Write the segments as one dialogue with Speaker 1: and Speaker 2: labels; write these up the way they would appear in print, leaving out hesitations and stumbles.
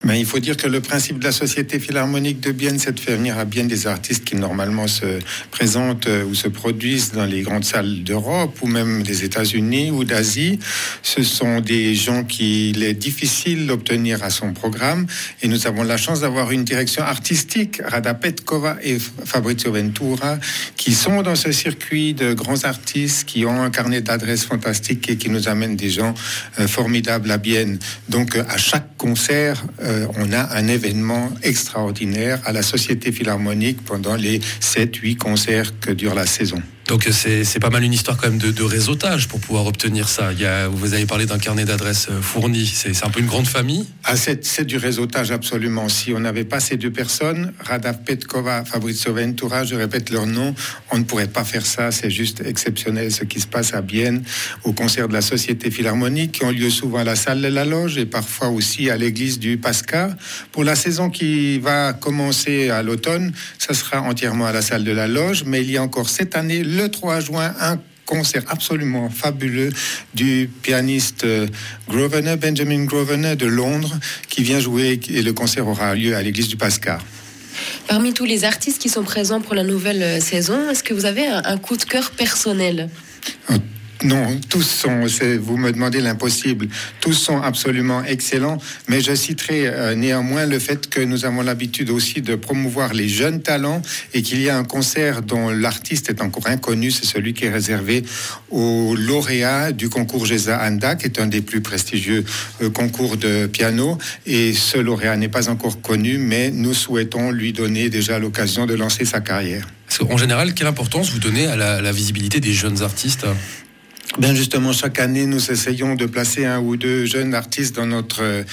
Speaker 1: Mais il faut dire que le principe de la Société Philharmonique de Bienne, c'est de faire venir à Bienne des artistes qui normalement se présentent ou se produisent dans les grandes salles d'Europe ou même des États-Unis ou d'Asie. Ce sont des gens qu'il est difficile d'obtenir à son programme et nous avons la chance d'avoir une direction artistique, Rada Petkova et Fabrizio Ventura, qui sont dans ce circuit de grands artistes, qui ont un carnet d'adresses fantastique et qui nous amènent des gens formidables à Bienne. Donc à chaque concert, on a un événement extraordinaire à la Société Philharmonique pendant les 7-8 concerts que dure la saison.
Speaker 2: Donc c'est pas mal une histoire quand même de réseautage pour pouvoir obtenir ça. Vous avez parlé d'un carnet d'adresses fourni, c'est un peu une grande famille.
Speaker 1: C'est du réseautage absolument. Si on n'avait pas ces deux personnes, Rada Petkova, Fabrizio Ventura, je répète leur nom, on ne pourrait pas faire ça. C'est juste exceptionnel ce qui se passe à Bienne au concert de la Société Philharmonique qui ont lieu souvent à la salle de la Loge et parfois aussi à l'église du Pascar. Pour la saison qui va commencer à l'automne, ça sera entièrement à la salle de la Loge, mais il y a encore cette année, le 3 juin, un concert absolument fabuleux du pianiste Benjamin Grosvenor de Londres, qui vient jouer et le concert aura lieu à l'église du Pascar.
Speaker 3: Parmi tous les artistes qui sont présents pour la nouvelle saison, est-ce que vous avez un coup de cœur personnel ?
Speaker 1: Non, tous sont, vous me demandez l'impossible, tous sont absolument excellents, mais je citerai néanmoins le fait que nous avons l'habitude aussi de promouvoir les jeunes talents et qu'il y a un concert dont l'artiste est encore inconnu, c'est celui qui est réservé aux lauréats du concours Geza Anda, qui est un des plus prestigieux concours de piano, et ce lauréat n'est pas encore connu, mais nous souhaitons lui donner déjà l'occasion de lancer sa carrière.
Speaker 2: En général, quelle importance vous donnez à la visibilité des jeunes artistes ?
Speaker 1: Ben justement, chaque année, nous essayons de placer un ou deux jeunes artistes dans notre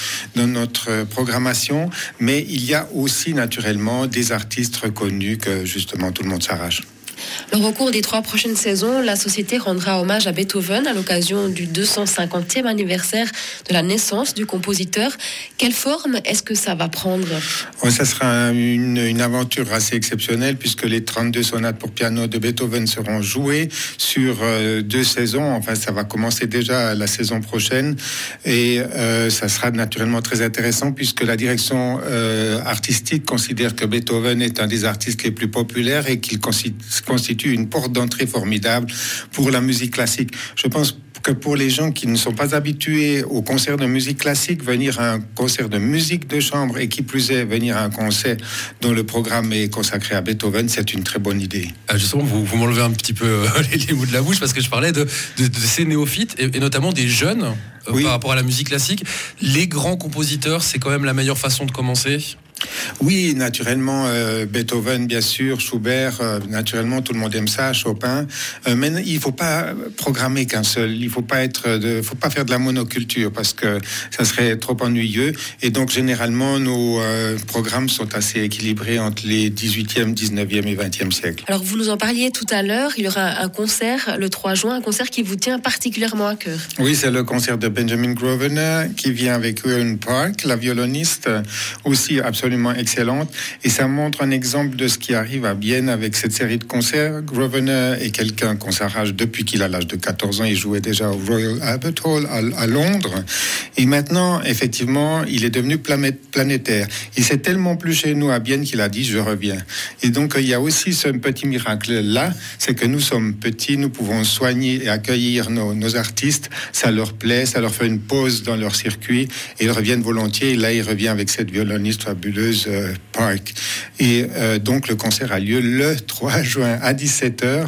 Speaker 1: programmation, mais il y a aussi naturellement des artistes reconnus que justement tout le monde s'arrache.
Speaker 3: Alors, au cours des 3 prochaines saisons, la société rendra hommage à Beethoven à l'occasion du 250e anniversaire de la naissance du compositeur. Quelle forme est-ce que ça va prendre ?
Speaker 1: Ça sera une aventure assez exceptionnelle puisque les 32 sonates pour piano de Beethoven seront jouées sur 2 saisons. Enfin, ça va commencer déjà la saison prochaine et ça sera naturellement très intéressant puisque la direction artistique considère que Beethoven est un des artistes les plus populaires et qu'il constitue une porte d'entrée formidable pour la musique classique. Je pense que pour les gens qui ne sont pas habitués aux concerts de musique classique, venir à un concert de musique de chambre et qui plus est venir à un concert dont le programme est consacré à Beethoven, c'est une très bonne idée.
Speaker 2: Justement, vous m'enlevez un petit peu les mots de la bouche parce que je parlais de ces néophytes et notamment des jeunes
Speaker 1: oui.
Speaker 2: Par rapport à la musique classique. Les grands compositeurs, c'est quand même la meilleure façon de commencer ?
Speaker 1: Oui, naturellement, Beethoven, bien sûr, Schubert, naturellement, tout le monde aime ça, Chopin. Mais il ne faut pas programmer qu'un seul. Il ne faut pas faire de la monoculture parce que ça serait trop ennuyeux. Et donc, généralement, nos programmes sont assez équilibrés entre les 18e, 19e et 20e siècles.
Speaker 3: Alors, vous nous en parliez tout à l'heure. Il y aura un concert le 3 juin, un concert qui vous tient particulièrement à cœur.
Speaker 1: Oui, c'est le concert de Benjamin Grosvenor qui vient avec Ewan Park, la violoniste, aussi absolument excellente, et ça montre un exemple de ce qui arrive à Bienne avec cette série de concerts. Grosvenor est quelqu'un qu'on s'arrache depuis qu'il a l'âge de 14 ans. Il jouait déjà au Royal Albert Hall à Londres, et maintenant, effectivement, il est devenu planétaire. Il s'est tellement plu chez nous à Bienne qu'il a dit « je reviens ». Et donc, il y a aussi ce petit miracle-là, c'est que nous sommes petits, nous pouvons soigner et accueillir nos artistes, ça leur plaît, ça leur fait une pause dans leur circuit, et ils reviennent volontiers, et là, il revient avec cette violoniste fabuleuse Park. Et donc le concert a lieu le 3 juin à 17h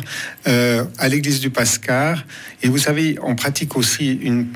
Speaker 1: à l'église du Pascar. Et vous savez, on pratique aussi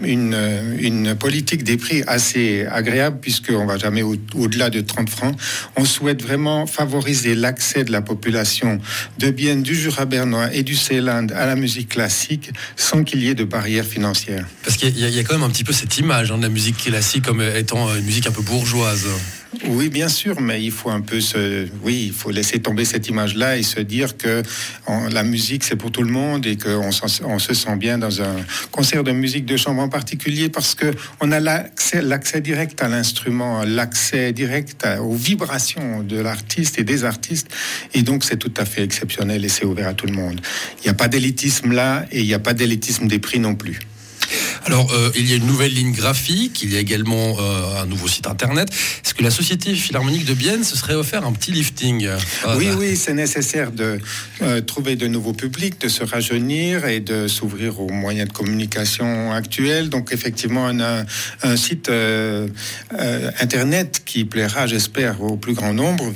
Speaker 1: une politique des prix assez agréable puisqu'on ne va jamais au-delà de 30 francs. On souhaite vraiment favoriser l'accès de la population de Bienne, du Jura bernois et du Seeland à la musique classique sans qu'il y ait de barrières financières.
Speaker 2: Parce qu'il y a quand même un petit peu cette image de la musique classique comme étant une musique un peu bourgeoise.
Speaker 1: Oui, bien sûr, mais il faut il faut laisser tomber cette image-là et se dire que la musique, c'est pour tout le monde et qu'on se sent bien dans un concert de musique de chambre en particulier parce que on a l'accès direct à l'instrument, l'accès direct aux vibrations de l'artiste et des artistes, et donc c'est tout à fait exceptionnel et c'est ouvert à tout le monde. Il n'y a pas d'élitisme là et il n'y a pas d'élitisme des prix non plus.
Speaker 2: Alors, il y a une nouvelle ligne graphique, il y a également un nouveau site internet. Est-ce que la Société Philharmonique de Bienne se serait offert un petit lifting?
Speaker 1: Oui, c'est nécessaire de trouver de nouveaux publics, de se rajeunir et de s'ouvrir aux moyens de communication actuels. Donc, effectivement, on a un site internet qui plaira, j'espère, au plus grand nombre,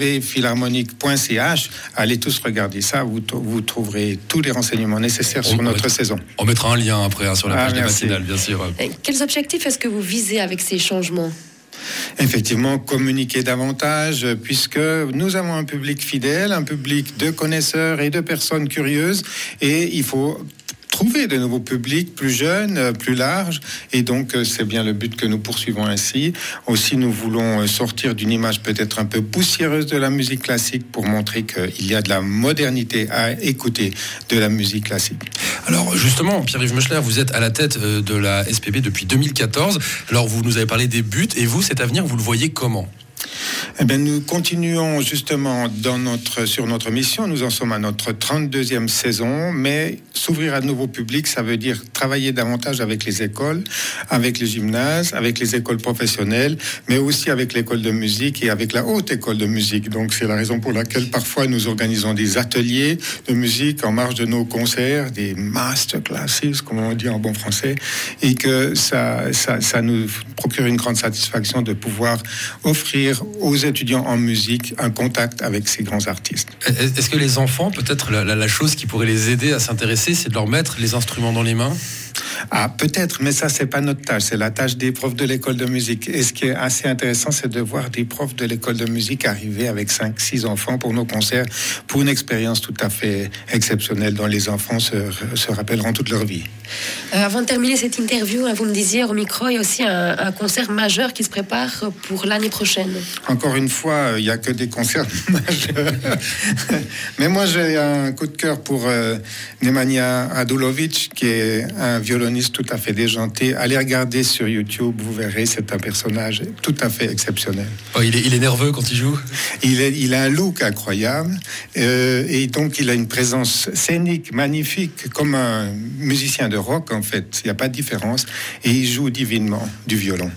Speaker 1: www.philharmonique.ch. Allez tous regarder ça, vous trouverez tous les renseignements nécessaires sur notre saison.
Speaker 2: On mettra un lien après sur la page de Matinale, bien sûr.
Speaker 3: Quels objectifs est-ce que vous visez avec ces changements?
Speaker 1: Effectivement, communiquer davantage, puisque nous avons un public fidèle, un public de connaisseurs et de personnes curieuses, et il faut trouver de nouveaux publics plus jeunes, plus larges, et donc c'est bien le but que nous poursuivons ainsi. Aussi, nous voulons sortir d'une image peut-être un peu poussiéreuse de la musique classique pour montrer qu'il y a de la modernité à écouter de la musique classique.
Speaker 2: Alors justement, Pierre-Yves Meuchler, vous êtes à la tête de la SPB depuis 2014. Alors vous nous avez parlé des buts, et vous, cet avenir, vous le voyez comment ?
Speaker 1: Eh bien, nous continuons justement sur notre mission. Nous en sommes à notre 32e saison, mais s'ouvrir à de nouveaux publics, ça veut dire travailler davantage avec les écoles, avec les gymnases, avec les écoles professionnelles, mais aussi avec l'école de musique et avec la haute école de musique. Donc, c'est la raison pour laquelle parfois nous organisons des ateliers de musique en marge de nos concerts, des masterclasses, comme on dit en bon français, et que ça nous procure une grande satisfaction de pouvoir offrir aux étudiants en musique un contact avec ces grands artistes.
Speaker 2: Est-ce que les enfants, peut-être la chose qui pourrait les aider à s'intéresser, c'est de leur mettre les instruments dans les mains ?
Speaker 1: Ah, peut-être, mais ça, c'est pas notre tâche, c'est la tâche des profs de l'école de musique. Et ce qui est assez intéressant, c'est de voir des profs de l'école de musique arriver avec 5-6 enfants pour nos concerts, pour une expérience tout à fait exceptionnelle dont les enfants se rappelleront toute leur vie.
Speaker 3: Avant de terminer cette interview, vous me disiez au micro, il y a aussi un concert majeur qui se prépare pour l'année prochaine.
Speaker 1: Encore une fois, il n'y a que des concerts majeurs. Mais moi, j'ai un coup de cœur pour Nemanja Radulović, qui est un violoniste tout à fait déjanté. Allez regarder sur YouTube, vous verrez, c'est un personnage tout à fait exceptionnel.
Speaker 2: Oh, il est nerveux quand il joue ?
Speaker 1: Il a un look incroyable et donc il a une présence scénique magnifique, comme un musicien de rock en fait. Il n'y a pas de différence et il joue divinement du violon.